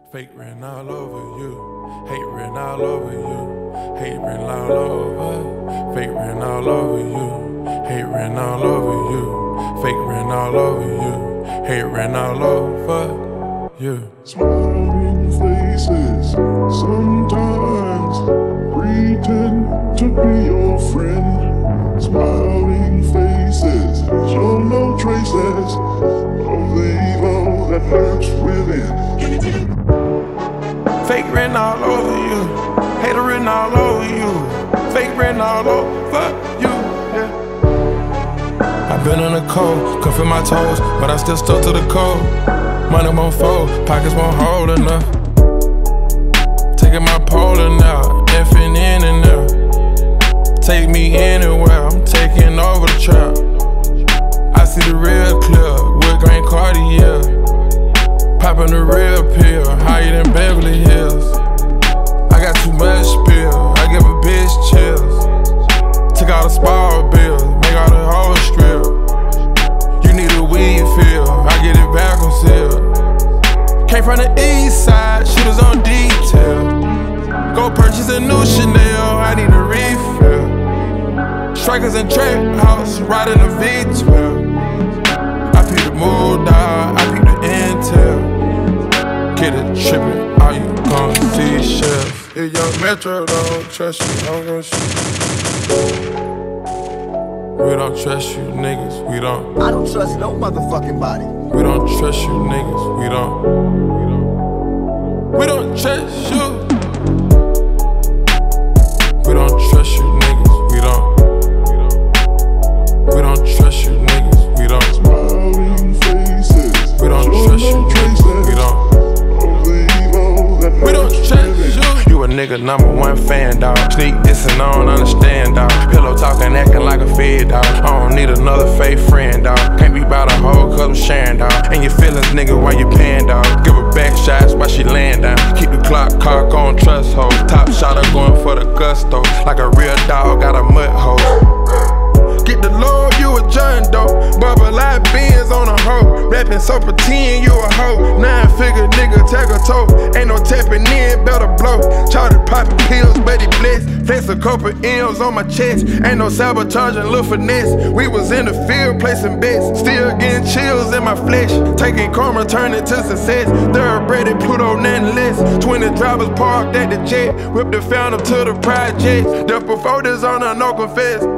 Fake written all over you. Hate written all over you. Hate written all over. Fake written all over you. Hate written all over you. Fake written all over you. Hate written all over you. Smiling faces, sometimes pretend to be your friend. Smiling faces, show no traces of the evil that lurks within. Fake written all over you. Hater written all over you. Fake written all over you. Yeah. I've been in the cold, cuffing my toes, but I still stuck to the code. Money won't fold, pockets won't hold enough. Taking my polar now, effing in and out. Take me anywhere, I'm taking over the trap. I see the real clear, wood grain Cartier. Popping the real pill, higher than Beverly Hills. I got too much pill, I give a bitch chills. Took all the small bills, make all the whole strip. You need a weed feel, I get it back on sale. Came from the east side, shit was on detail. Go purchase a new Chanel, I need a refill. Strikers and trap house, riding a V12. I peep the mood dog, I peep the intel. Get it trippin', all you gon' see shells. If young Metro don't trust you, I'm gon' shoot you. We don't trust you niggas, we don't. I don't trust no motherfucking body. We don't trust you niggas, we don't. We don't trust you. We don't trust you niggas, we don't. We don't trust you niggas, we don't. Smiling faces, We don't trust you niggas, we don't. We don't trust you. You a nigga #1 fan, dawg. Sneak dissing, I don't understand, dawg. Pillow talking, acting like a fed, dawg. I don't need another fake friend, dawg. Can't be about a hoe, cause I'm sharing, dawg. And your feelings, nigga, while you paying, dawg. Give her back shots while she laying down. Keep the clock cock on trust hole. Top shot, I'm going for the gusto. Like a real dog, got a mud hole. Get the Lord, you a John Doe. Bubba like Benz on a hoe. Rapping so pretend you a hoe. 9-figure nigga, tag a toe. Ain't no tapping in, better blow. Charted popping pills, but he blessed. Flex a couple M's on my chest. Ain't no sabotaging, little finesse. We was in the field placing bets. Still getting chills in my flesh. Taking karma, turning to success. Thoroughbred at Pluto, nothing less. 20 drivers parked at the jet. Whipped the fountain to the project. The before this on a no confess.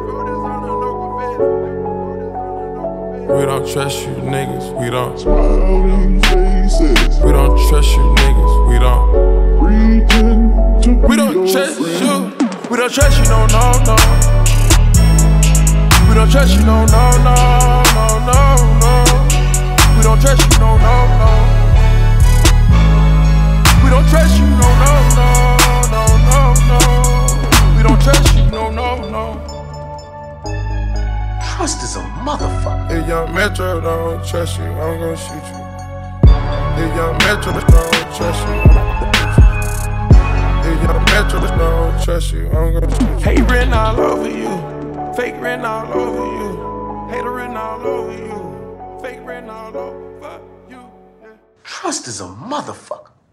We don't trust you niggas, we don't. Smiling faces, We don't trust you niggas, we don't. pretend to be We don't your trust friend. you. We don't trust you, no, no, no. We don't trust you, no, no, no, no, no, no. We don't trust you, no, no, no. We don't trust you, no, no, no, no, no, no. We don't trust you, no, no, no. Trust is a motherfucker. If young Metro don't trust you, I'm gon' shoot you. If young Metro don't trust you, if young Metro don't trust you, I'm gon' shoot you. Hate written all over you, fake written all over you, hater written all over you, fake written all over you. Yeah. Trust is a motherfucker.